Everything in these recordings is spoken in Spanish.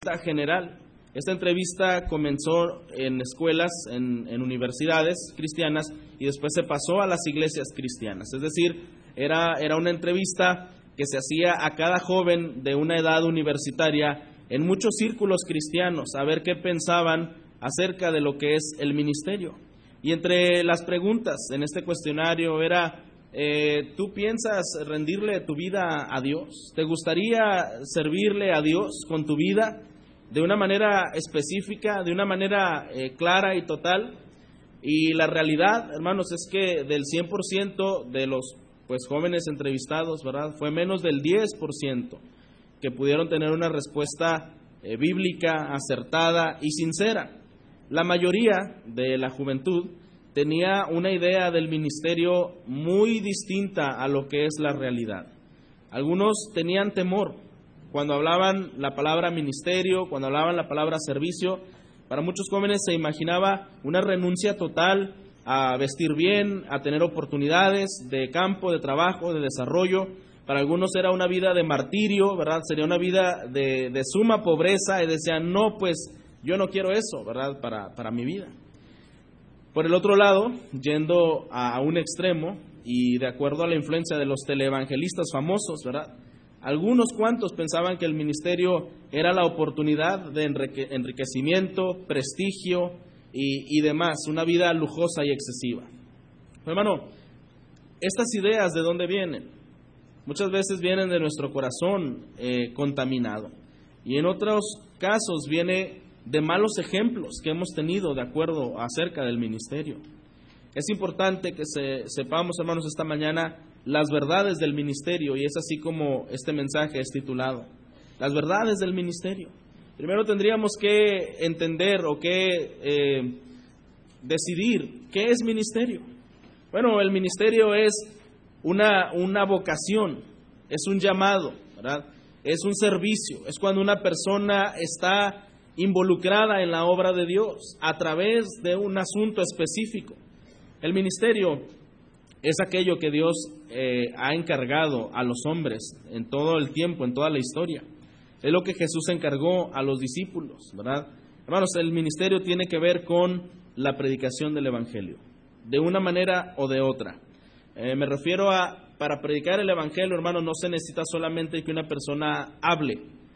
General. Esta entrevista comenzó en escuelas, en universidades cristianas y después se pasó a las iglesias cristianas. Es decir, era una entrevista que se hacía a cada joven de una edad universitaria en muchos círculos cristianos, a ver qué pensaban acerca de lo que es el ministerio. Y entre las preguntas en este cuestionario era: ¿tú piensas rendirle tu vida a Dios? ¿Te gustaría servirle a Dios con tu vida de una manera específica, de una manera clara y total? Y la realidad, hermanos, es que del 100% de los jóvenes entrevistados, ¿verdad?, fue menos del 10% que pudieron tener una respuesta bíblica, acertada y sincera. La mayoría de la juventud tenía una idea del ministerio muy distinta a lo que es la realidad. Algunos tenían temor cuando hablaban la palabra ministerio, cuando hablaban la palabra servicio. Para muchos jóvenes se imaginaba una renuncia total a vestir bien, a tener oportunidades de campo, de trabajo, de desarrollo. Para algunos era una vida de martirio, ¿verdad? Sería una vida de suma pobreza, y decían: no, pues yo no quiero eso, ¿verdad?, para mi vida. Por el otro lado, yendo a un extremo, y de acuerdo a la influencia de los teleevangelistas famosos, ¿verdad?, algunos cuantos pensaban que el ministerio era la oportunidad de enriquecimiento, prestigio y demás, una vida lujosa y excesiva. Hermano, estas ideas, ¿de dónde vienen? Muchas veces vienen de nuestro corazón contaminado, y en otros casos viene de malos ejemplos que hemos tenido de acuerdo acerca del ministerio. Es importante que sepamos, hermanos, esta mañana las verdades del ministerio, y es así como este mensaje es titulado: las verdades del ministerio. Primero tendríamos que entender o que decidir qué es ministerio. Bueno, el ministerio es una vocación, es un llamado, ¿verdad?, es un servicio, es cuando una persona está involucrada en la obra de Dios a través de un asunto específico. El ministerio es aquello que Dios ha encargado a los hombres en todo el tiempo, en toda la historia. Es lo que Jesús encargó a los discípulos, ¿verdad? Hermanos, el ministerio tiene que ver con la predicación del Evangelio, de una manera o de otra. Me refiero a, para predicar el Evangelio, hermano, no se necesita solamente que una persona hable.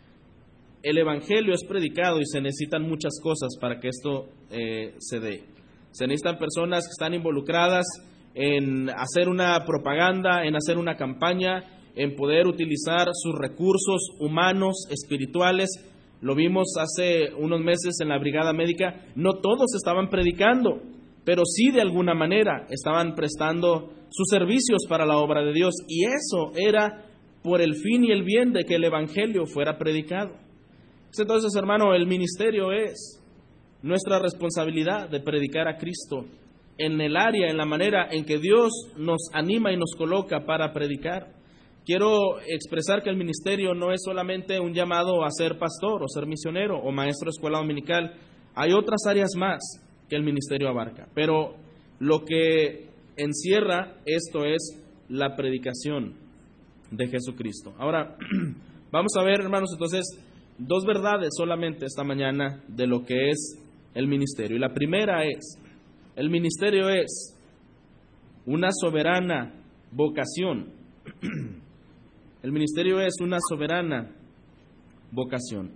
El Evangelio es predicado y se necesitan muchas cosas para que esto se dé. Se necesitan personas que están involucradas en hacer una propaganda, en hacer una campaña, en poder utilizar sus recursos humanos, espirituales. Lo vimos hace unos meses en la brigada médica. No todos estaban predicando, pero sí de alguna manera estaban prestando sus servicios para la obra de Dios, y eso era por el fin y el bien de que el Evangelio fuera predicado. Entonces, hermano, el ministerio es nuestra responsabilidad de predicar a Cristo en el área, en la manera en que Dios nos anima y nos coloca para predicar. Quiero expresar que el ministerio no es solamente un llamado a ser pastor o ser misionero o maestro de escuela dominical. Hay otras áreas más que el ministerio abarca, pero lo que encierra esto es la predicación de Jesucristo. Ahora, vamos a ver, hermanos, entonces, dos verdades solamente esta mañana de lo que es el ministerio. Y la primera es: el ministerio es una soberana vocación. El ministerio es una soberana vocación.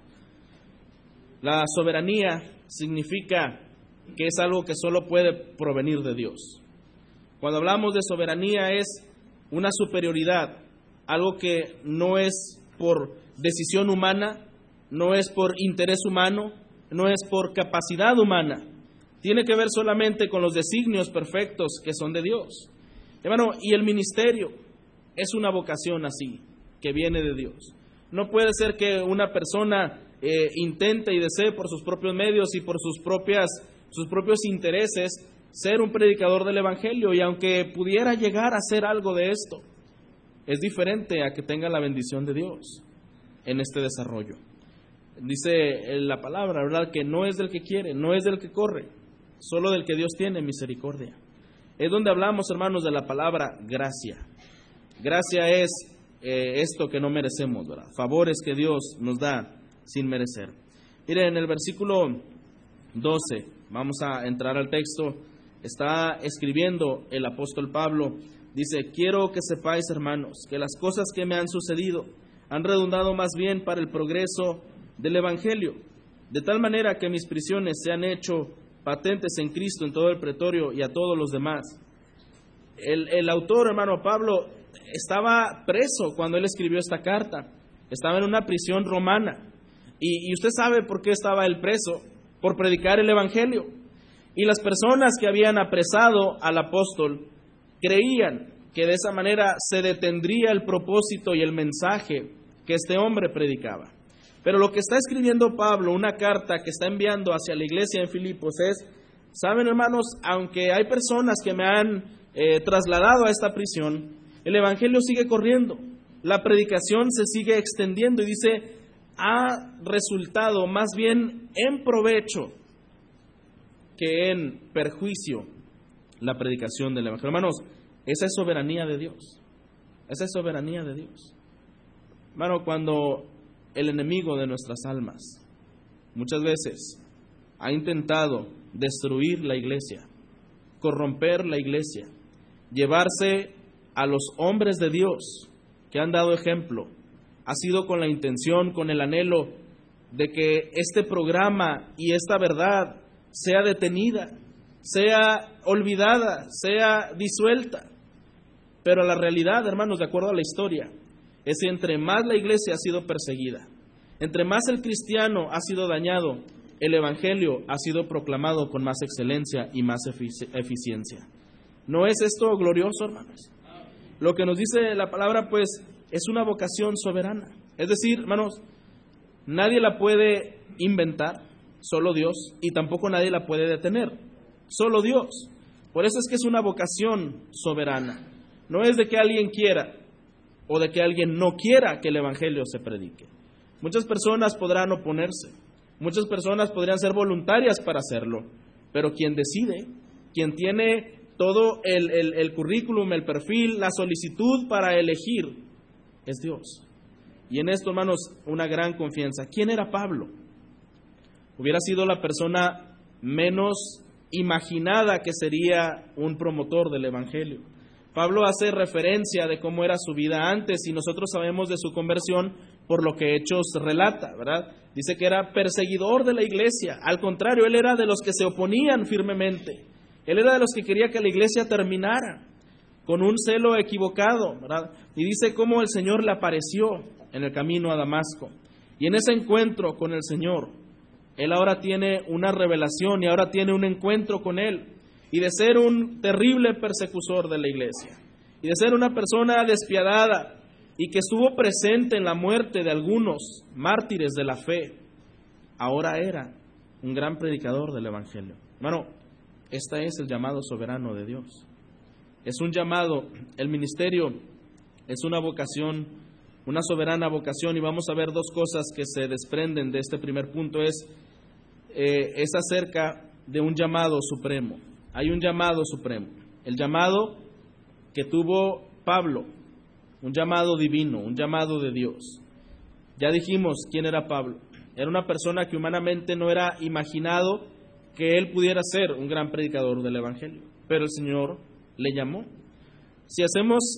La soberanía significa que es algo que solo puede provenir de Dios. Cuando hablamos de soberanía es una superioridad, algo que no es por decisión humana, no es por interés humano, no es por capacidad humana. Tiene que ver solamente con los designios perfectos que son de Dios. Hermano, y el ministerio es una vocación así, que viene de Dios. No puede ser que una persona intente y desee por sus propios medios y por sus propios intereses ser un predicador del Evangelio, y aunque pudiera llegar a hacer algo de esto, es diferente a que tenga la bendición de Dios en este desarrollo. Dice la palabra, ¿verdad?, que no es del que quiere, no es del que corre, solo del que Dios tiene misericordia. Es donde hablamos, hermanos, de la palabra gracia. Gracia es esto que no merecemos, ¿verdad?, favores que Dios nos da sin merecer. Mire, en el versículo 12, vamos a entrar al texto, está escribiendo el apóstol Pablo, dice: quiero que sepáis, hermanos, que las cosas que me han sucedido han redundado más bien para el progreso del Evangelio, de tal manera que mis prisiones se han hecho patentes en Cristo en todo el pretorio y a todos los demás. El autor, hermano Pablo, estaba preso cuando él escribió esta carta. Estaba en una prisión romana. Y usted sabe por qué estaba él preso: por predicar el Evangelio. Y las personas que habían apresado al apóstol creían que de esa manera se detendría el propósito y el mensaje que este hombre predicaba. Pero lo que está escribiendo Pablo, una carta que está enviando hacia la iglesia en Filipos, es: saben, hermanos, aunque hay personas que me han trasladado a esta prisión, el Evangelio sigue corriendo, la predicación se sigue extendiendo, y dice, ha resultado más bien en provecho que en perjuicio la predicación del Evangelio. Hermanos, esa es soberanía de Dios. Esa es soberanía de Dios. Hermano, cuando el enemigo de nuestras almas muchas veces ha intentado destruir la iglesia, corromper la iglesia, llevarse a los hombres de Dios que han dado ejemplo, ha sido con la intención, con el anhelo de que este programa y esta verdad sea detenida, sea olvidada, sea disuelta. Pero la realidad, hermanos, de acuerdo a la historia, es que entre más la iglesia ha sido perseguida, entre más el cristiano ha sido dañado, el Evangelio ha sido proclamado con más excelencia y más eficiencia. ¿No es esto glorioso, hermanos? Lo que nos dice la palabra, pues, es una vocación soberana. Es decir, hermanos, nadie la puede inventar, solo Dios, y tampoco nadie la puede detener, solo Dios. Por eso es que es una vocación soberana. No es de que alguien quiera o de que alguien no quiera que el Evangelio se predique. Muchas personas podrán oponerse, muchas personas podrían ser voluntarias para hacerlo, pero quien decide, quien tiene todo el currículum, el perfil, la solicitud para elegir, es Dios. Y en esto, hermanos, una gran confianza. ¿Quién era Pablo? Hubiera sido la persona menos imaginada que sería un promotor del Evangelio. Pablo hace referencia de cómo era su vida antes, y nosotros sabemos de su conversión por lo que Hechos relata, ¿verdad? Dice que era perseguidor de la iglesia. Al contrario, él era de los que se oponían firmemente. Él era de los que quería que la iglesia terminara, con un celo equivocado, ¿verdad? Y dice cómo el Señor le apareció en el camino a Damasco. Y en ese encuentro con el Señor, él ahora tiene una revelación y ahora tiene un encuentro con Él. Y de ser un terrible persecutor de la iglesia, y de ser una persona despiadada, y que estuvo presente en la muerte de algunos mártires de la fe, ahora era un gran predicador del Evangelio. Hermano, este es el llamado soberano de Dios. Es un llamado, el ministerio es una vocación, una soberana vocación, y vamos a ver dos cosas que se desprenden de este primer punto. Es acerca de un llamado supremo. Hay un llamado supremo, el llamado que tuvo Pablo, un llamado divino, un llamado de Dios. Ya dijimos quién era Pablo. Era una persona que humanamente no era imaginado que él pudiera ser un gran predicador del Evangelio, pero el Señor le llamó. Si hacemos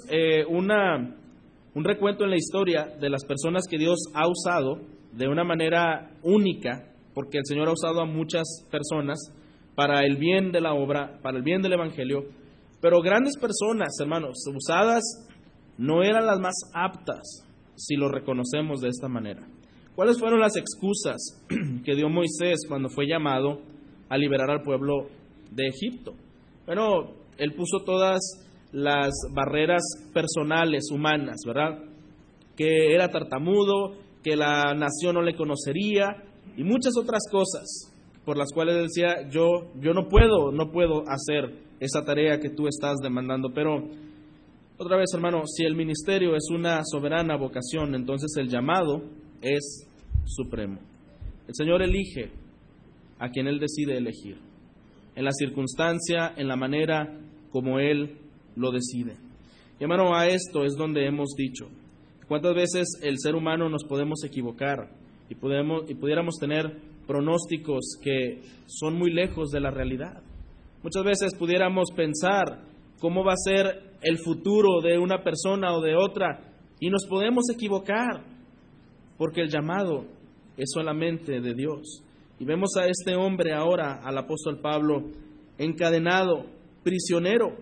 un recuento en la historia de las personas que Dios ha usado de una manera única, porque el Señor ha usado a muchas personas para el bien de la obra, para el bien del Evangelio, pero grandes personas, hermanos, usadas no eran las más aptas, si lo reconocemos de esta manera. ¿Cuáles fueron las excusas que dio Moisés cuando fue llamado a liberar al pueblo de Egipto? Bueno, él puso todas las barreras personales, humanas, ¿verdad? Que era tartamudo, que la nación no le conocería, y muchas otras cosas por las cuales él decía, yo no puedo hacer esa tarea que tú estás demandando. Pero, otra vez, hermano, si el ministerio es una soberana vocación, entonces el llamado es supremo. El Señor elige a quien Él decide elegir, en la circunstancia, en la manera como Él lo decide. Y, hermano, a esto es donde hemos dicho, ¿cuántas veces el ser humano nos podemos equivocar y pudiéramos tener pronósticos que son muy lejos de la realidad. Muchas veces pudiéramos pensar cómo va a ser el futuro de una persona o de otra, y nos podemos equivocar, porque el llamado es solamente de Dios. Y vemos a este hombre ahora, al apóstol Pablo, encadenado, prisionero,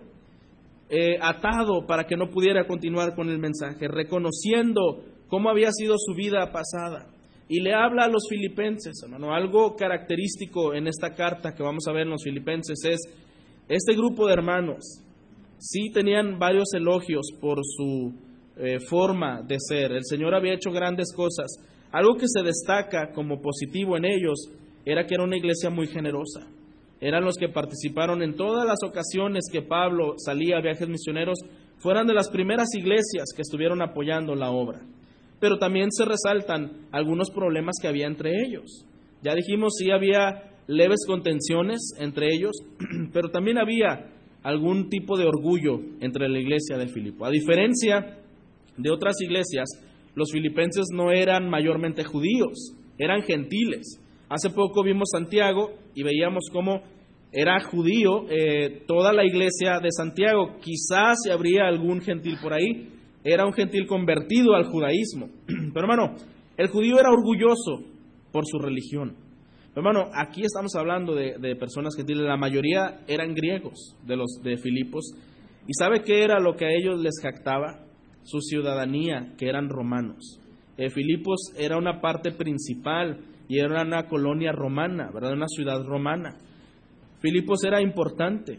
atado para que no pudiera continuar con el mensaje, reconociendo cómo había sido su vida pasada. Y le habla a los filipenses, hermano. Algo característico en esta carta que vamos a ver en los filipenses es, este grupo de hermanos sí tenían varios elogios por su forma de ser. El Señor había hecho grandes cosas. Algo que se destaca como positivo en ellos era que era una iglesia muy generosa. Eran los que participaron en todas las ocasiones que Pablo salía a viajes misioneros, fueran de las primeras iglesias que estuvieron apoyando la obra. Pero también se resaltan algunos problemas que había entre ellos. Ya dijimos, sí había leves contenciones entre ellos, pero también había algún tipo de orgullo entre la iglesia de Filipo. A diferencia de otras iglesias, los filipenses no eran mayormente judíos, eran gentiles. Hace poco vimos Santiago y veíamos cómo era judío toda la iglesia de Santiago. Quizás si habría algún gentil por ahí, era un gentil convertido al judaísmo. Pero hermano, el judío era orgulloso por su religión. Pero hermano, aquí estamos hablando de personas gentiles. La mayoría eran griegos de los de Filipos. ¿Y sabe qué era lo que a ellos les jactaba? Su ciudadanía, que eran romanos. Filipos era una parte principal y era una colonia romana, ¿verdad? Una ciudad romana. Filipos era importante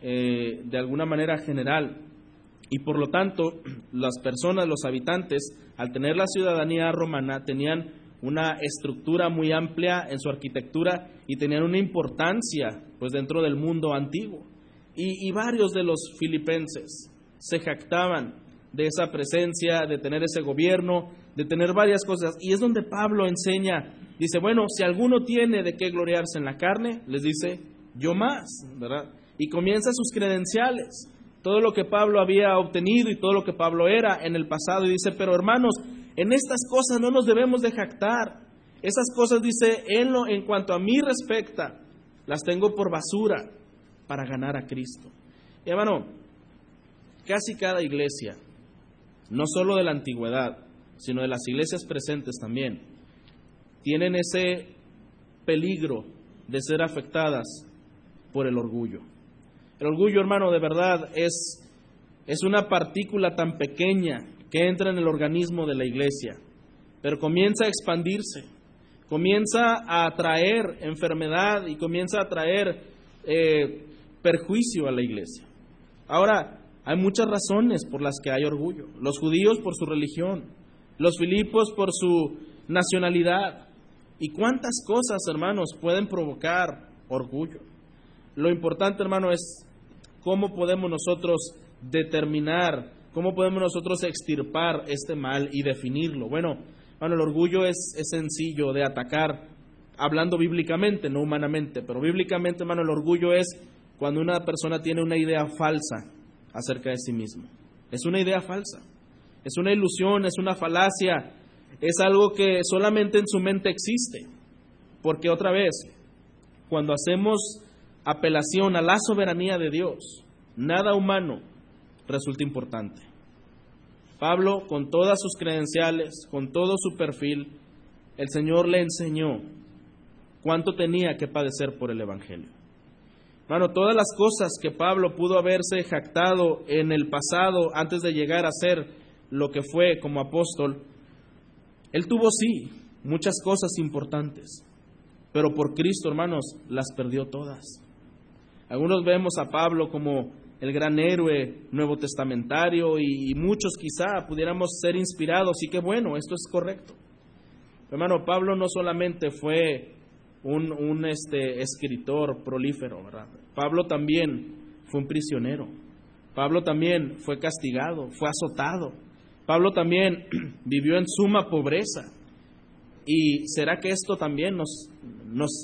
de alguna manera general. Y por lo tanto, las personas, los habitantes, al tener la ciudadanía romana, tenían una estructura muy amplia en su arquitectura y tenían una importancia pues dentro del mundo antiguo. Y varios de los filipenses se jactaban de esa presencia, de tener ese gobierno, de tener varias cosas. Y es donde Pablo enseña, dice, bueno, si alguno tiene de qué gloriarse en la carne, les dice, yo más, ¿verdad? Y comienza sus credenciales. Todo lo que Pablo había obtenido y todo lo que Pablo era en el pasado. Y dice, pero hermanos, en estas cosas no nos debemos de jactar. Esas cosas, dice, en cuanto a mí respecta, las tengo por basura para ganar a Cristo. Y hermano, casi cada iglesia, no solo de la antigüedad, sino de las iglesias presentes también, tienen ese peligro de ser afectadas por el orgullo. El orgullo, hermano, de verdad es una partícula tan pequeña que entra en el organismo de la iglesia, pero comienza a expandirse, comienza a traer enfermedad y comienza a traer perjuicio a la iglesia. Ahora, hay muchas razones por las que hay orgullo. Los judíos por su religión, los filipos por su nacionalidad. ¿Y cuántas cosas, hermanos, pueden provocar orgullo? Lo importante, hermano, es cómo podemos nosotros determinar, cómo podemos nosotros extirpar este mal y definirlo. Bueno, hermano, el orgullo es sencillo de atacar, hablando bíblicamente, no humanamente, pero bíblicamente, hermano, el orgullo es cuando una persona tiene una idea falsa acerca de sí mismo. Es una idea falsa, es una ilusión, es una falacia, es algo que solamente en su mente existe. Porque otra vez, cuando hacemos apelación a la soberanía de Dios, nada humano resulta importante. Pablo, con todas sus credenciales, con todo su perfil, el Señor le enseñó cuánto tenía que padecer por el Evangelio. Hermano, todas las cosas que Pablo pudo haberse jactado en el pasado antes de llegar a ser lo que fue como apóstol, él tuvo sí muchas cosas importantes, pero por Cristo, hermanos, las perdió todas. Algunos vemos a Pablo como el gran héroe nuevo testamentario y muchos quizá pudiéramos ser inspirados, y qué bueno, esto es correcto. Hermano, Pablo no solamente fue un escritor prolífero, ¿verdad? Pablo también fue un prisionero. Pablo también fue castigado, fue azotado. Pablo también vivió en suma pobreza. ¿Y será que esto también nos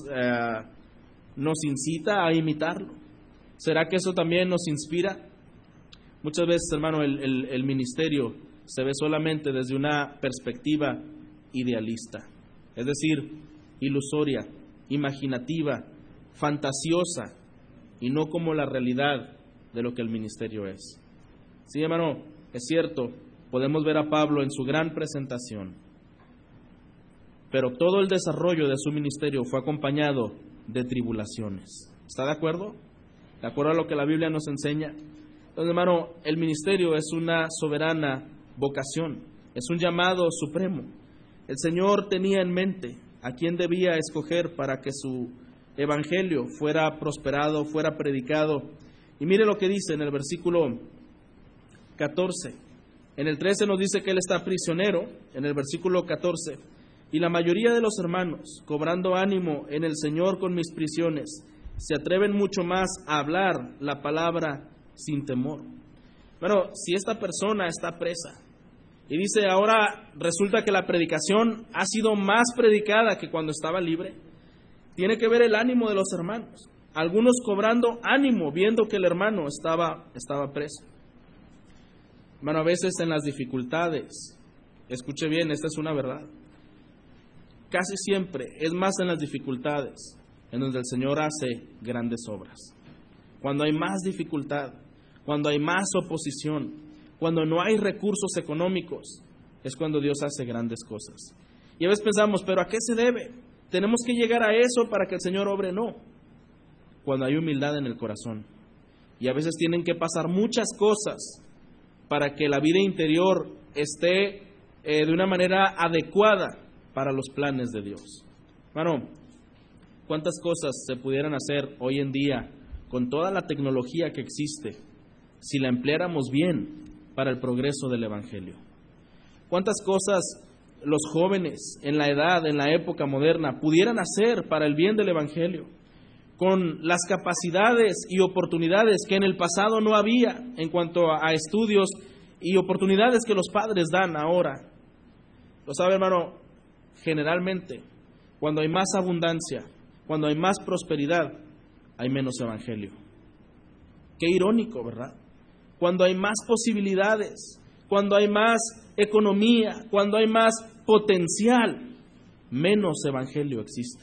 incita a imitarlo? ¿Será que eso también nos inspira? Muchas veces, hermano, el ministerio se ve solamente desde una perspectiva idealista. es decir, ilusoria, imaginativa, fantasiosa, y no como la realidad de lo que el ministerio es. Sí, hermano, es cierto, podemos ver a Pablo en su gran presentación, pero todo el desarrollo de su ministerio fue acompañado de tribulaciones. ¿Está de acuerdo? ¿De acuerdo a lo que la Biblia nos enseña? Entonces, hermano, el ministerio es una soberana vocación, es un llamado supremo. El Señor tenía en mente a quién debía escoger para que su evangelio fuera prosperado, fuera predicado. Y mire lo que dice en el versículo 14. En el 13 nos dice que él está prisionero, en el versículo 14. Y la mayoría de los hermanos, cobrando ánimo en el Señor con mis prisiones, se atreven mucho más a hablar la palabra sin temor. Bueno, si esta persona está presa y dice ahora resulta que la predicación ha sido más predicada que cuando estaba libre, tiene que ver el ánimo de los hermanos. Algunos cobrando ánimo viendo que el hermano estaba preso. Hermano, a veces en las dificultades, escuche bien, esta es una verdad, casi siempre es más en las dificultades en donde el Señor hace grandes obras. Cuando hay más dificultad, cuando hay más oposición, cuando no hay recursos económicos, es cuando Dios hace grandes cosas. Y a veces pensamos, ¿pero a qué se debe? ¿Tenemos que llegar a eso para que el Señor obre? No. Cuando hay humildad en el corazón. Y a veces tienen que pasar muchas cosas para que la vida interior esté de una manera adecuada para los planes de Dios. Hermano, ¿cuántas cosas se pudieran hacer hoy en día con toda la tecnología que existe si la empleáramos bien para el progreso del Evangelio? ¿Cuántas cosas los jóvenes en la edad, en la época moderna, pudieran hacer para el bien del Evangelio? Con las capacidades y oportunidades que en el pasado no había en cuanto a estudios y oportunidades que los padres dan ahora. Lo sabe, hermano, generalmente cuando hay más abundancia, cuando hay más prosperidad, hay menos evangelio. Qué irónico, ¿verdad? Cuando hay más posibilidades, cuando hay más economía, cuando hay más potencial, menos evangelio existe.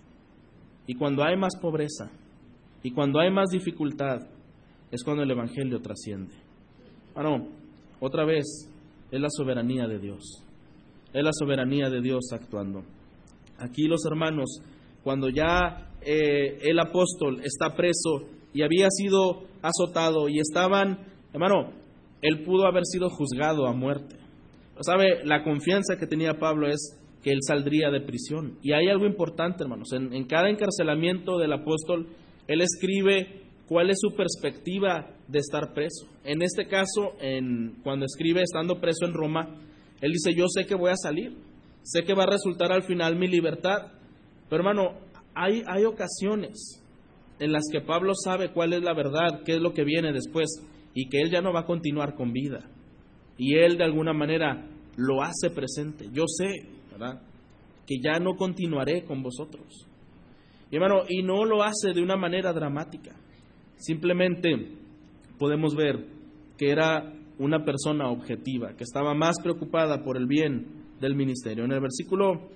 Y cuando hay más pobreza y cuando hay más dificultad, es cuando el evangelio trasciende. Bueno, otra vez, es la soberanía de Dios. Es la soberanía de Dios actuando. Aquí los hermanos, cuando ya el apóstol está preso y había sido azotado y estaban, hermano, él pudo haber sido juzgado a muerte. ¿Sabe? La confianza que tenía Pablo es que él saldría de prisión. Y hay algo importante, hermanos. En cada encarcelamiento del apóstol, él escribe cuál es su perspectiva de estar preso. En este caso, cuando escribe estando preso en Roma, él dice, yo sé que voy a salir, sé que va a resultar al final mi libertad. Pero hermano, hay ocasiones en las que Pablo sabe cuál es la verdad, qué es lo que viene después, y que él ya no va a continuar con vida. Y él de alguna manera lo hace presente. Yo sé, ¿verdad?, que ya no continuaré con vosotros. Y hermano, y no lo hace de una manera dramática. Simplemente podemos ver que era una persona objetiva, que estaba más preocupada por el bien del ministerio. En el versículo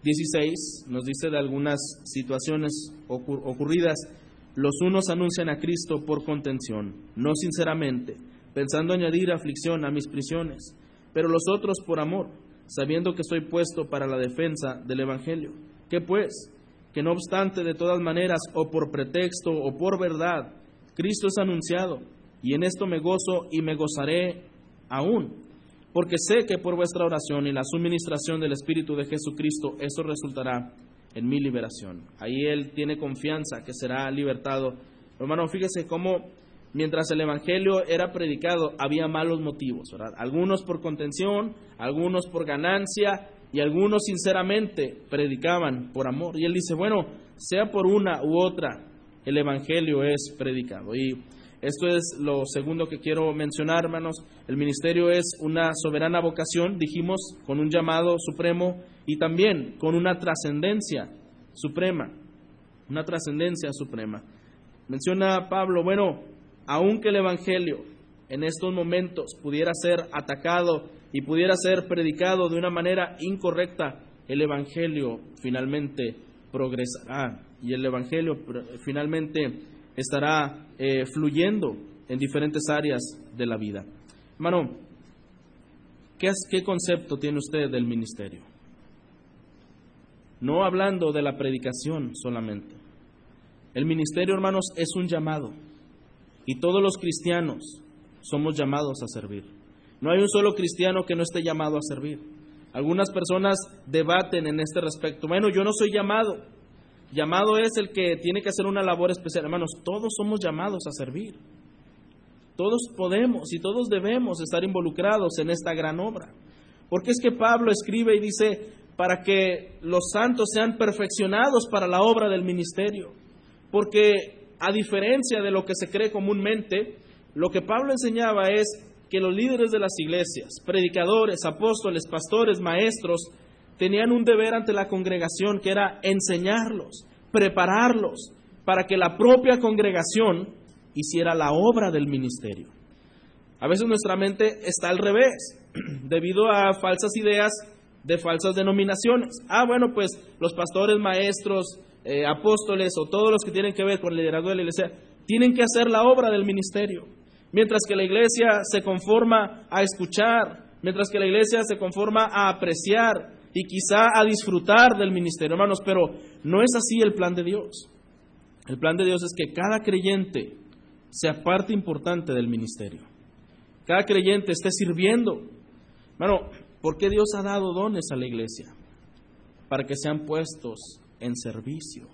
16 nos dice de algunas situaciones ocurridas. Los unos anuncian a Cristo por contención, no sinceramente, pensando añadir aflicción a mis prisiones, pero los otros por amor, sabiendo que estoy puesto para la defensa del Evangelio. ¿Qué pues? Que no obstante, de todas maneras, o por pretexto o por verdad, Cristo es anunciado, y en esto me gozo y me gozaré aún, porque sé que por vuestra oración y la suministración del Espíritu de Jesucristo, eso resultará en mi liberación. Ahí él tiene confianza que será libertado. Hermano, fíjese cómo mientras el Evangelio era predicado, había malos motivos, ¿verdad? Algunos por contención, algunos por ganancia, y algunos sinceramente predicaban por amor. Y él dice, bueno, sea por una u otra, el Evangelio es predicado. Y esto es lo segundo que quiero mencionar, hermanos. El ministerio es una soberana vocación, dijimos, con un llamado supremo y también con una trascendencia suprema. Una trascendencia suprema. Menciona Pablo, bueno, aunque el Evangelio en estos momentos pudiera ser atacado y pudiera ser predicado de una manera incorrecta, el Evangelio finalmente progresará y el Evangelio finalmente estará fluyendo en diferentes áreas de la vida. Hermano, ¿qué concepto tiene usted del ministerio? No hablando de la predicación solamente. El ministerio, hermanos, es un llamado y todos los cristianos somos llamados a servir. No hay un solo cristiano que no esté llamado a servir. Algunas personas debaten en este respecto. Bueno, yo no soy llamado. Llamado es el que tiene que hacer una labor especial. Hermanos, todos somos llamados a servir. Todos podemos y todos debemos estar involucrados en esta gran obra. Porque es que Pablo escribe y dice, para que los santos sean perfeccionados para la obra del ministerio. Porque a diferencia de lo que se cree comúnmente, lo que Pablo enseñaba es que los líderes de las iglesias, predicadores, apóstoles, pastores, maestros, tenían un deber ante la congregación que era enseñarlos, prepararlos, para que la propia congregación hiciera la obra del ministerio. A veces nuestra mente está al revés, debido a falsas ideas de falsas denominaciones. Bueno, pues los pastores, maestros, apóstoles o todos los que tienen que ver con el liderazgo de la iglesia tienen que hacer la obra del ministerio, mientras que la iglesia se conforma a escuchar, mientras que la iglesia se conforma a apreciar y quizá a disfrutar del ministerio, hermanos, pero no es así el plan de Dios. El plan de Dios es que cada creyente sea parte importante del ministerio. Cada creyente esté sirviendo. Hermano, ¿por qué Dios ha dado dones a la iglesia? Para que sean puestos en servicio.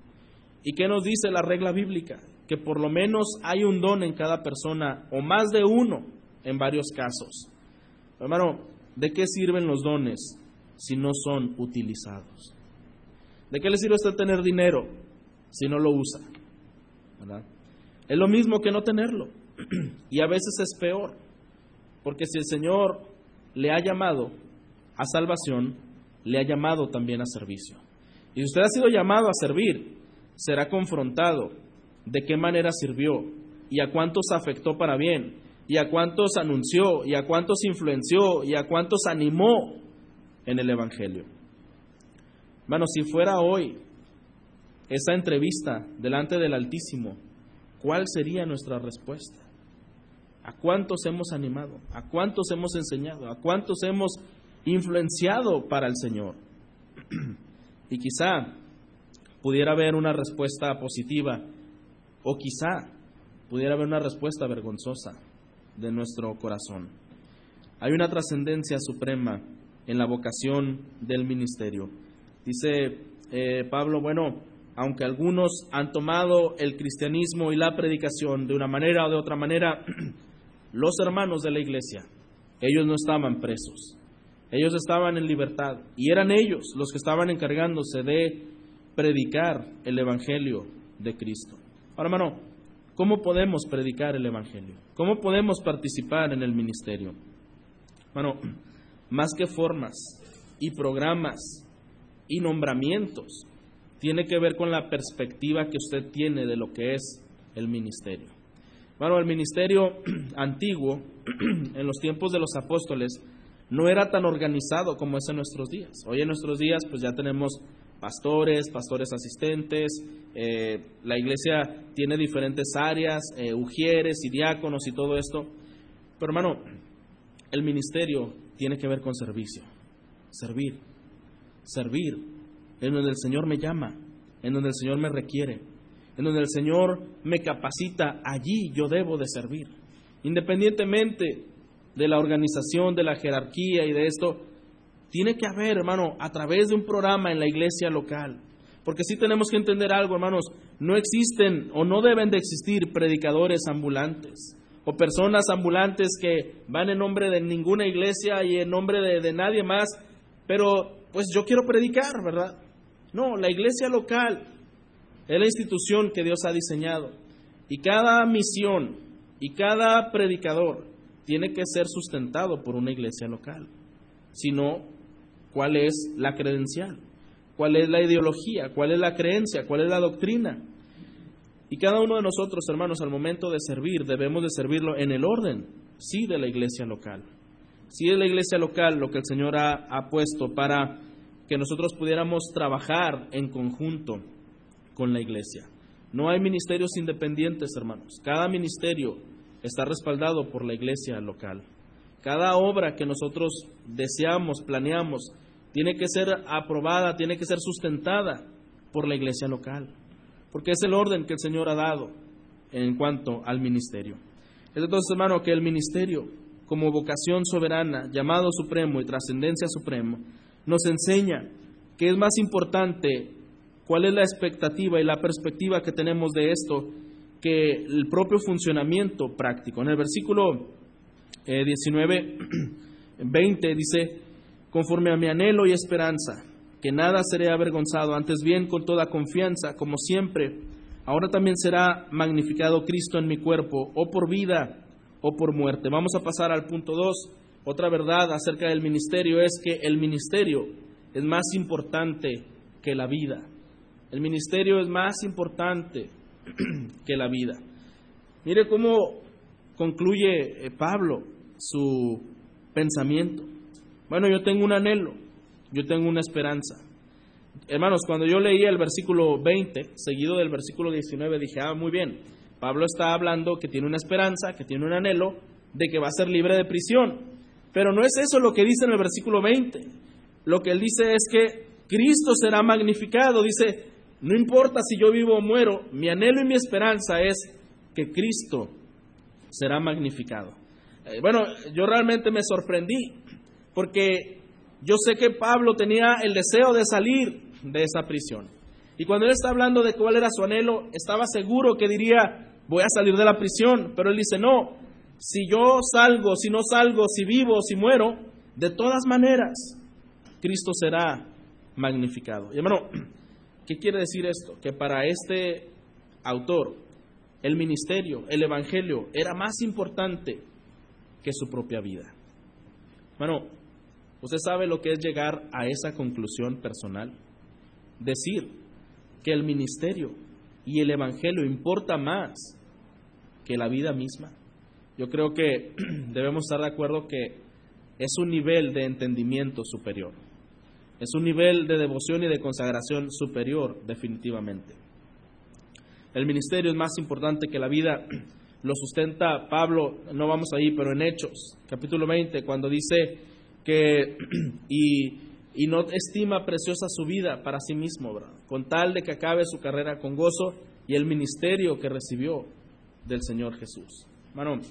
¿Y qué nos dice la regla bíblica? Que por lo menos hay un don en cada persona, o más de uno en varios casos. Hermano, ¿de qué sirven los dones si no son utilizados? ¿De qué le sirve a usted tener dinero si no lo usa? ¿Verdad? Es lo mismo que no tenerlo. Y a veces es peor, porque si el Señor le ha llamado a salvación, le ha llamado también a servicio. Y si usted ha sido llamado a servir, será confrontado de qué manera sirvió y a cuántos afectó para bien y a cuántos anunció y a cuántos influenció y a cuántos animó en el Evangelio. Hermano, si fuera hoy esa entrevista delante del Altísimo, ¿cuál sería nuestra respuesta? ¿A cuántos hemos animado? ¿A cuántos hemos enseñado? ¿A cuántos hemos influenciado para el Señor? Y quizá pudiera haber una respuesta positiva, o quizá pudiera haber una respuesta vergonzosa de nuestro corazón. Hay una trascendencia suprema en la vocación del ministerio. Dice Pablo, bueno, aunque algunos han tomado el cristianismo y la predicación de una manera o de otra manera, los hermanos de la iglesia, ellos no estaban presos, ellos estaban en libertad y eran ellos los que estaban encargándose de predicar el Evangelio de Cristo. Ahora, hermano, ¿cómo podemos predicar el Evangelio? ¿Cómo podemos participar en el ministerio? Bueno, más que formas y programas y nombramientos, tiene que ver con la perspectiva que usted tiene de lo que es el ministerio. Bueno, el ministerio antiguo, en los tiempos de los apóstoles, no era tan organizado como es en nuestros días. Hoy en nuestros días pues ya tenemos pastores asistentes, la iglesia tiene diferentes áreas, ugieres y diáconos y todo esto. Pero hermano, el ministerio tiene que ver con servicio, servir, en donde el Señor me llama, en donde el Señor me requiere, en donde el Señor me capacita, allí yo debo de servir. Independientemente de la organización, de la jerarquía y de esto, tiene que haber, hermano, a través de un programa en la iglesia local. Porque sí tenemos que entender algo, hermanos, no existen o no deben de existir predicadores ambulantes o personas ambulantes que van en nombre de ninguna iglesia y en nombre de nadie más, pero pues yo quiero predicar, ¿verdad? No, la iglesia local es la institución que Dios ha diseñado y cada misión y cada predicador tiene que ser sustentado por una iglesia local. Si no, ¿cuál es la credencial? ¿Cuál es la ideología? ¿Cuál es la creencia? ¿Cuál es la doctrina? Y cada uno de nosotros, hermanos, al momento de servir, debemos de servirlo en el orden, sí, de la iglesia local. Sí, es la iglesia local lo que el Señor ha puesto para que nosotros pudiéramos trabajar en conjunto con la iglesia. No hay ministerios independientes, hermanos. Cada ministerio está respaldado por la iglesia local. Cada obra que nosotros deseamos, planeamos, tiene que ser aprobada, tiene que ser sustentada por la iglesia local, porque es el orden que el Señor ha dado en cuanto al ministerio. Es entonces, hermano, que el ministerio, como vocación soberana, llamado supremo y trascendencia suprema, nos enseña que es más importante cuál es la expectativa y la perspectiva que tenemos de esto que el propio funcionamiento práctico. En el versículo 19, 20 dice: conforme a mi anhelo y esperanza, que nada seré avergonzado, antes bien con toda confianza, como siempre, ahora también será magnificado Cristo en mi cuerpo, o por vida o por muerte. Vamos a pasar al punto 2. Otra verdad acerca del ministerio es que el ministerio es más importante que la vida. El ministerio es más importante que la vida. Mire cómo concluye Pablo su pensamiento. Bueno, yo tengo un anhelo, yo tengo una esperanza. Hermanos, cuando yo leía el versículo 20, seguido del versículo 19, dije, muy bien, Pablo está hablando que tiene una esperanza, que tiene un anhelo de que va a ser libre de prisión. Pero no es eso lo que dice en el versículo 20. Lo que él dice es que Cristo será magnificado. Dice, no importa si yo vivo o muero, mi anhelo y mi esperanza es que Cristo será magnificado. Bueno, yo realmente me sorprendí, porque yo sé que Pablo tenía el deseo de salir de esa prisión. Y cuando él está hablando de cuál era su anhelo, estaba seguro que diría, voy a salir de la prisión. Pero él dice, no, si yo salgo, si no salgo, si vivo, si muero, de todas maneras, Cristo será magnificado. Y hermano, ¿qué quiere decir esto? Que para este autor, el ministerio, el evangelio, era más importante que su propia vida. Hermano, ¿usted sabe lo que es llegar a esa conclusión personal? Decir que el ministerio y el evangelio importa más que la vida misma. Yo creo que debemos estar de acuerdo que es un nivel de entendimiento superior. Es un nivel de devoción y de consagración superior, definitivamente. El ministerio es más importante que la vida. Lo sustenta Pablo, no vamos ahí, pero en Hechos, capítulo 20, cuando dice que y no estima preciosa su vida para sí mismo, ¿verdad?, con tal de que acabe su carrera con gozo y el ministerio que recibió del Señor Jesús. Hermano,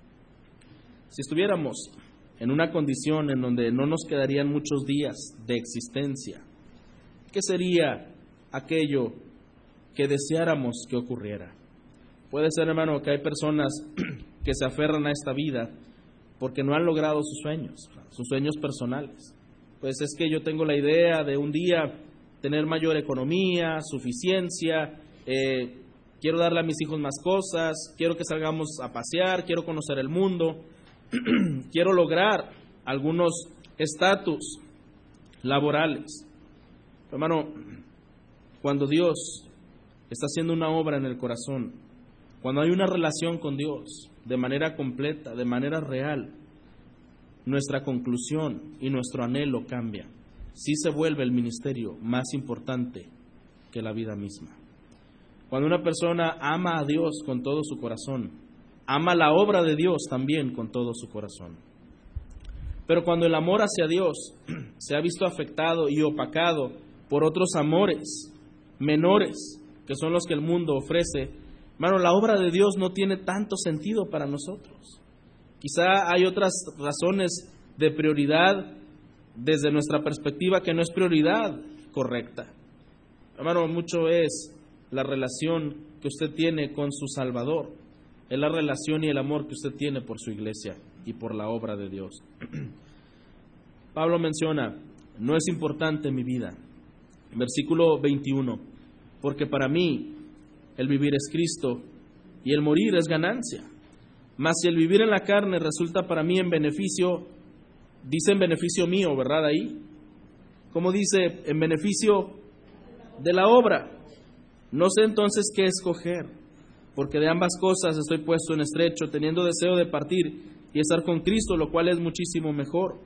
si estuviéramos en una condición en donde no nos quedarían muchos días de existencia, ¿qué sería aquello que deseáramos que ocurriera? Puede ser, hermano, que hay personas que se aferran a esta vida porque no han logrado sus sueños personales. Pues es que yo tengo la idea de un día tener mayor economía, suficiencia, quiero darle a mis hijos más cosas, quiero que salgamos a pasear, quiero conocer el mundo, quiero lograr algunos estatus laborales. Hermano, cuando Dios está haciendo una obra en el corazón, cuando hay una relación con Dios de manera completa, de manera real, nuestra conclusión y nuestro anhelo cambia. Sí se vuelve el ministerio más importante que la vida misma. Cuando una persona ama a Dios con todo su corazón, ama la obra de Dios también con todo su corazón. Pero cuando el amor hacia Dios se ha visto afectado y opacado por otros amores menores, que son los que el mundo ofrece, hermano, la obra de Dios no tiene tanto sentido para nosotros. Quizá hay otras razones de prioridad desde nuestra perspectiva que no es prioridad correcta. Hermano, mucho es la relación que usted tiene con su Salvador, es la relación y el amor que usted tiene por su iglesia y por la obra de Dios. Pablo menciona, no es importante mi vida. Versículo 21, porque para mí el vivir es Cristo y el morir es ganancia. Mas si el vivir en la carne resulta para mí en beneficio, dice en beneficio mío, ¿verdad? Ahí, como dice, en beneficio de la obra. No sé entonces qué escoger, porque de ambas cosas estoy puesto en estrecho, teniendo deseo de partir y estar con Cristo, lo cual es muchísimo mejor.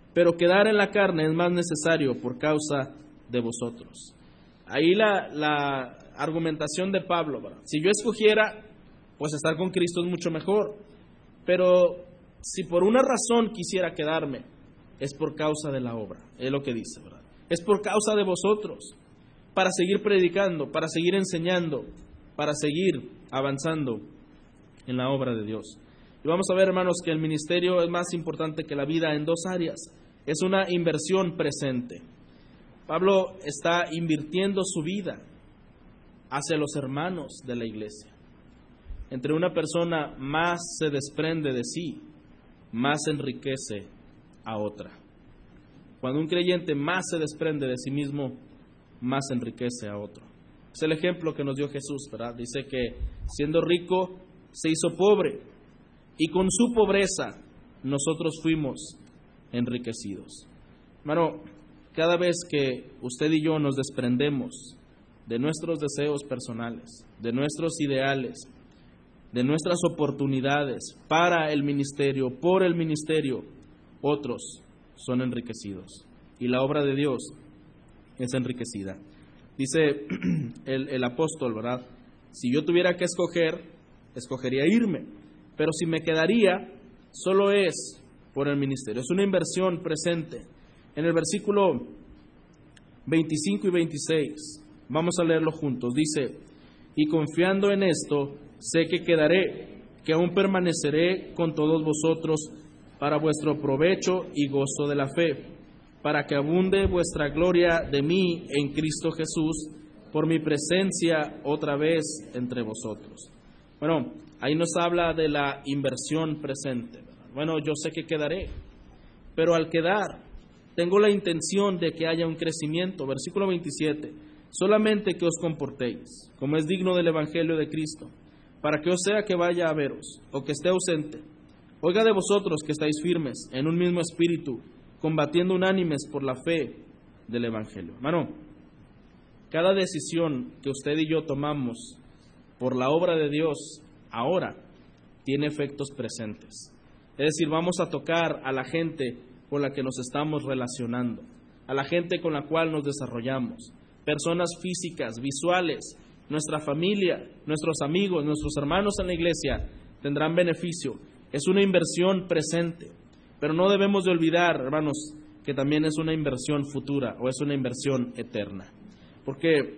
pero quedar en la carne es más necesario por causa de vosotros. Ahí la argumentación de Pablo, ¿verdad? Si yo escogiera, pues estar con Cristo es mucho mejor, pero si por una razón quisiera quedarme, es por causa de la obra, es lo que dice, ¿verdad? Es por causa de vosotros, para seguir predicando, para seguir enseñando, para seguir avanzando en la obra de Dios. Y vamos a ver, hermanos, que el ministerio es más importante que la vida en dos áreas. Es una inversión presente. Pablo está invirtiendo su vida hacia los hermanos de la iglesia. Entre una persona más se desprende de sí, más enriquece a otra. Cuando un creyente más se desprende de sí mismo, más enriquece a otro. Es el ejemplo que nos dio Jesús, ¿verdad? Dice que siendo rico se hizo pobre y con su pobreza nosotros fuimos enriquecidos. Hermano, cada vez que usted y yo nos desprendemos de nuestros deseos personales, de nuestros ideales, de nuestras oportunidades para el ministerio, por el ministerio, otros son enriquecidos y la obra de Dios es enriquecida. Dice el apóstol, ¿verdad? Si yo tuviera que escoger, escogería irme, pero si me quedaría, solo es por el ministerio. Es una inversión presente. En el versículo 25 y 26, vamos a leerlo juntos. Dice, y confiando en esto, sé que quedaré, que aún permaneceré con todos vosotros para vuestro provecho y gozo de la fe, para que abunde vuestra gloria de mí en Cristo Jesús, por mi presencia otra vez entre vosotros. Bueno, ahí nos habla de la inversión presente, ¿verdad? Bueno, yo sé que quedaré, pero al quedar, tengo la intención de que haya un crecimiento. Versículo 27, solamente que os comportéis, como es digno del Evangelio de Cristo, para que os sea que vaya a veros, o que esté ausente. Oiga de vosotros que estáis firmes, en un mismo espíritu, combatiendo unánimes por la fe del Evangelio. Hermano, cada decisión que usted y yo tomamos por la obra de Dios ahora tiene efectos presentes. Es decir, vamos a tocar a la gente con la que nos estamos relacionando, a la gente con la cual nos desarrollamos, personas físicas, visuales, nuestra familia, nuestros amigos, nuestros hermanos en la iglesia tendrán beneficio. Es una inversión presente, pero no debemos de olvidar, hermanos, que también es una inversión futura o es una inversión eterna. Porque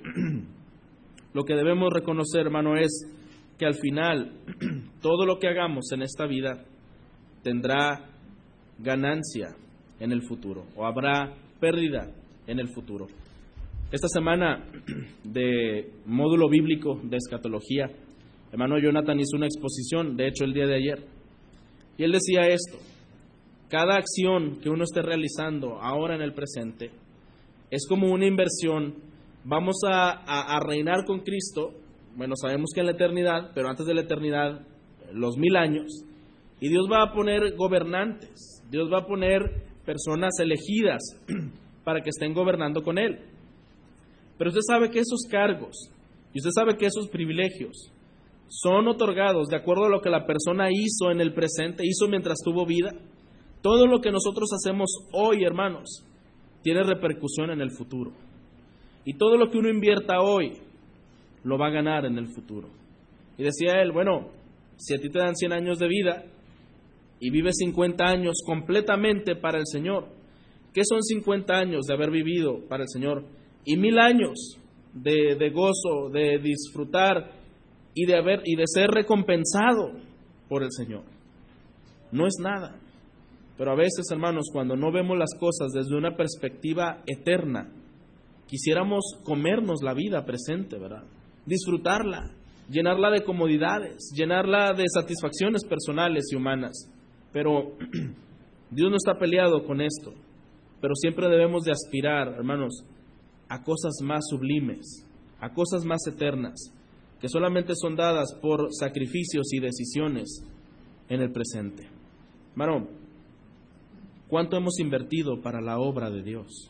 lo que debemos reconocer, hermano, es que al final todo lo que hagamos en esta vida tendrá ganancia en el futuro o habrá pérdida en el futuro. Esta semana de módulo bíblico de escatología, hermano Jonathan hizo una exposición, de hecho el día de ayer, y él decía esto: cada acción que uno esté realizando ahora en el presente es como una inversión. Vamos a reinar con Cristo, bueno, sabemos que en la eternidad, pero antes de la eternidad, los 1000 años, y Dios va a poner gobernantes, Dios va a poner personas elegidas para que estén gobernando con Él. Pero usted sabe que esos cargos, y usted sabe que esos privilegios son otorgados de acuerdo a lo que la persona hizo en el presente, hizo mientras tuvo vida. Todo lo que nosotros hacemos hoy, hermanos, tiene repercusión en el futuro. Y todo lo que uno invierta hoy, lo va a ganar en el futuro. Y decía él, bueno, si a ti te dan 100 años de vida y vives 50 años completamente para el Señor, ¿qué son 50 años de haber vivido para el Señor? Y 1000 años de gozo, de disfrutar y de ser recompensado por el Señor. No es nada. Pero a veces, hermanos, cuando no vemos las cosas desde una perspectiva eterna, quisiéramos comernos la vida presente, ¿verdad? Disfrutarla, llenarla de comodidades, llenarla de satisfacciones personales y humanas. Pero Dios no está peleado con esto. Pero siempre debemos de aspirar, hermanos, a cosas más sublimes, a cosas más eternas, que solamente son dadas por sacrificios y decisiones en el presente. Hermano, ¿cuánto hemos invertido para la obra de Dios?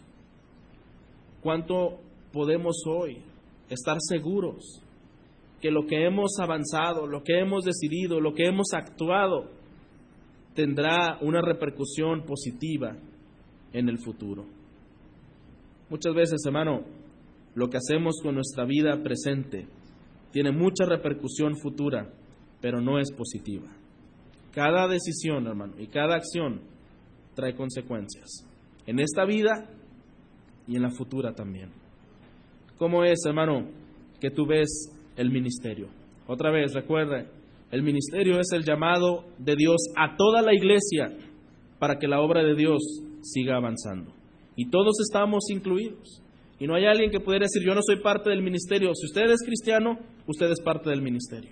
¿Cuánto podemos hoy estar seguros que lo que hemos avanzado, lo que hemos decidido, lo que hemos actuado, tendrá una repercusión positiva en el futuro. Muchas veces, hermano, lo que hacemos con nuestra vida presente tiene mucha repercusión futura, pero no es positiva. Cada decisión, hermano, y cada acción trae consecuencias en esta vida y en la futura también. ¿Cómo es, hermano, que tú ves el ministerio? Otra vez, recuerda, el ministerio es el llamado de Dios a toda la iglesia para que la obra de Dios siga avanzando. Y todos estamos incluidos. Y no hay alguien que pudiera decir, yo no soy parte del ministerio. Si usted es cristiano, usted es parte del ministerio.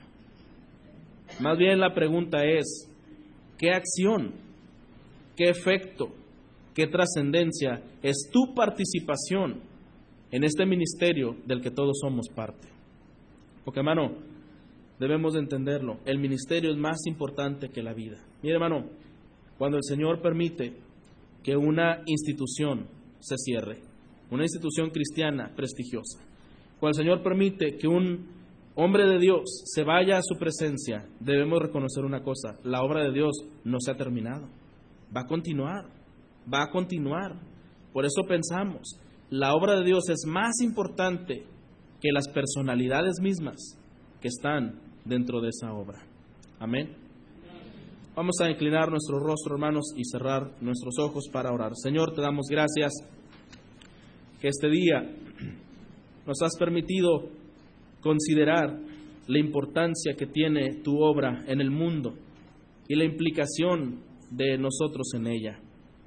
Más bien la pregunta es, ¿qué acción, qué efecto, qué trascendencia es tu participación en este ministerio del que todos somos parte? Porque, hermano, debemos de entenderlo. El ministerio es más importante que la vida. Mire, hermano, cuando el Señor permite que una institución se cierre, una institución cristiana prestigiosa, cuando el Señor permite que un hombre de Dios se vaya a su presencia, debemos reconocer una cosa: la obra de Dios no se ha terminado, va a continuar, va a continuar. Por eso pensamos, la obra de Dios es más importante que las personalidades mismas que están dentro de esa obra. Amén. Vamos a inclinar nuestro rostro, hermanos, y cerrar nuestros ojos para orar. Señor, te damos gracias que este día nos has permitido considerar la importancia que tiene tu obra en el mundo y la implicación de nosotros en ella.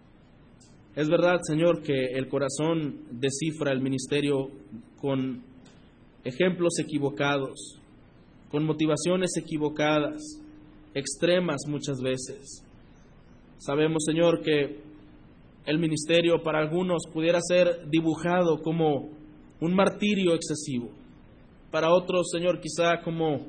Es verdad, Señor, que el corazón descifra el ministerio con ejemplos equivocados, con motivaciones equivocadas, extremas muchas veces. Sabemos, Señor, que el ministerio para algunos pudiera ser dibujado como un martirio excesivo, para otros, Señor, quizá como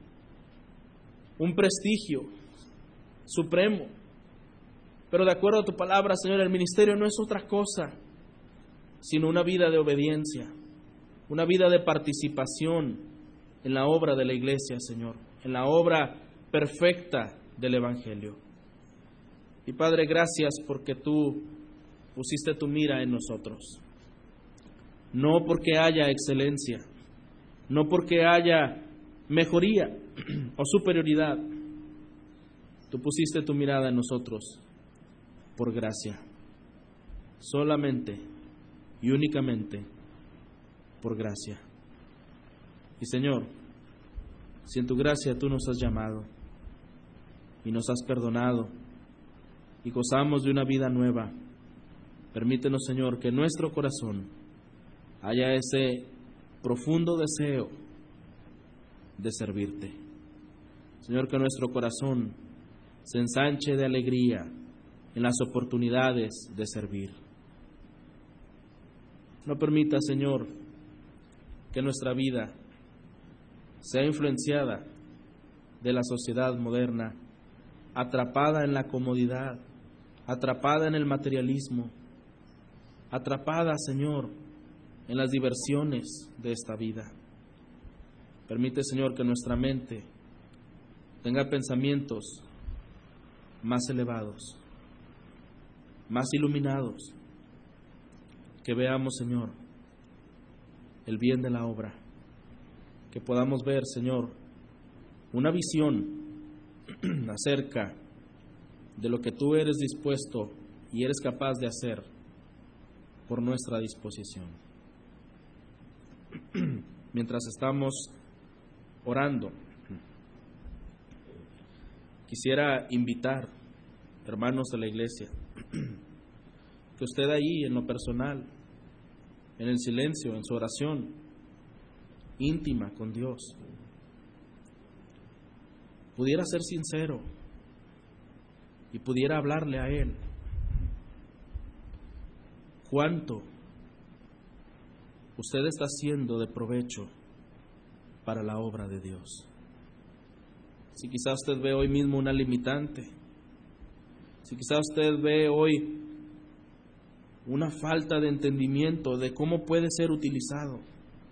un prestigio supremo. Pero de acuerdo a tu palabra, Señor, el ministerio no es otra cosa sino una vida de obediencia, una vida de participación en la obra de la iglesia, Señor, en la obra perfecta del Evangelio. Y Padre, gracias porque tú pusiste tu mira en nosotros. No porque haya excelencia, no porque haya mejoría o superioridad. Tú pusiste tu mirada en nosotros por gracia, solamente y únicamente por gracia. Y Señor, si en tu gracia tú nos has llamado y nos has perdonado y gozamos de una vida nueva, permítenos, Señor, que en nuestro corazón haya ese profundo deseo de servirte. Señor, que nuestro corazón se ensanche de alegría en las oportunidades de servir. No permita, Señor, que nuestra vida sea influenciada de la sociedad moderna, atrapada en la comodidad, atrapada en el materialismo, atrapada, Señor, en las diversiones de esta vida. Permite, Señor, que nuestra mente tenga pensamientos más elevados, más iluminados, que veamos, Señor, el bien de la obra, que podamos ver, Señor, una visión acerca de lo que tú eres dispuesto y eres capaz de hacer por nuestra disposición. Mientras estamos orando, quisiera invitar, hermanos de la iglesia, que usted ahí en lo personal, en el silencio, en su oración íntima con Dios, pudiera ser sincero y pudiera hablarle a Él. ¿Cuánto usted está haciendo de provecho para la obra de Dios? Si quizás usted ve hoy mismo una limitante, si quizás usted ve hoy una falta de entendimiento de cómo puede ser utilizado,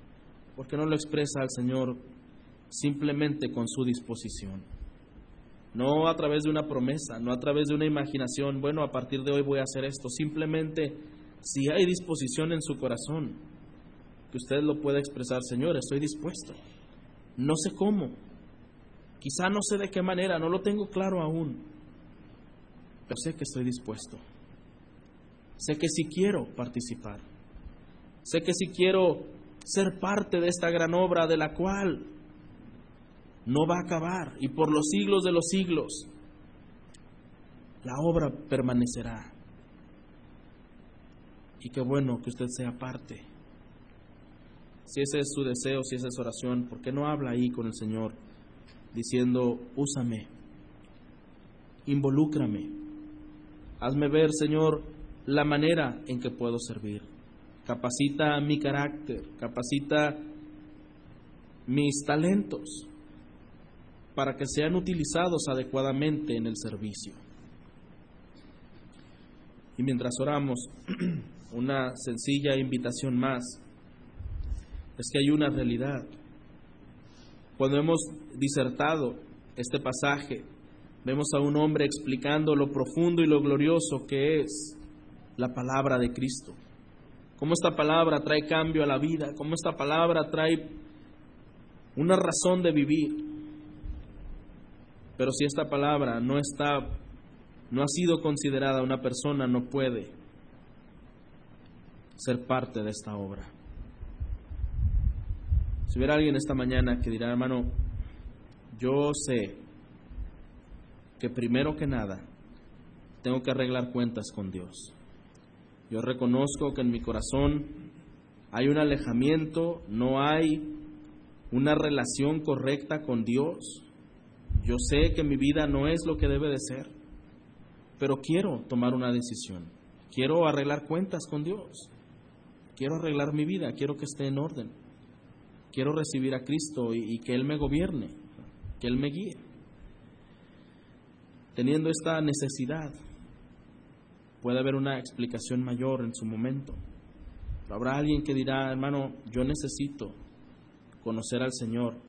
¿por qué no lo expresa al Señor simplemente con su disposición? No a través de una promesa, no a través de una imaginación, bueno, a partir de hoy voy a hacer esto. Simplemente, si hay disposición en su corazón, que usted lo pueda expresar: Señor, estoy dispuesto. No sé cómo, quizá no sé de qué manera, no lo tengo claro aún, pero sé que estoy dispuesto. Sé que sí quiero participar. Sé que sí quiero ser parte de esta gran obra de la cual no va a acabar, y por los siglos de los siglos la obra permanecerá. Y qué bueno que usted sea parte. Si ese es su deseo, si esa es su oración, ¿por qué no habla ahí con el Señor diciendo: úsame, involúcrame, hazme ver, Señor, la manera en que puedo servir? Capacita mi carácter, capacita mis talentos para que sean utilizados adecuadamente en el servicio. Y mientras oramos, una sencilla invitación más es que hay una realidad. Cuando hemos disertado este pasaje, vemos a un hombre explicando lo profundo y lo glorioso que es la palabra de Cristo. Cómo esta palabra trae cambio a la vida, cómo esta palabra trae una razón de vivir. Pero si esta palabra no ha sido considerada, una persona no puede ser parte de esta obra. Si hubiera alguien esta mañana que dirá: hermano, yo sé que primero que nada tengo que arreglar cuentas con Dios. Yo reconozco que en mi corazón hay un alejamiento, no hay una relación correcta con Dios. Yo sé que mi vida no es lo que debe de ser, pero quiero tomar una decisión. Quiero arreglar cuentas con Dios. Quiero arreglar mi vida, quiero que esté en orden. Quiero recibir a Cristo y que Él me gobierne, que Él me guíe. Teniendo esta necesidad, puede haber una explicación mayor en su momento. Pero habrá alguien que dirá: hermano, yo necesito conocer al Señor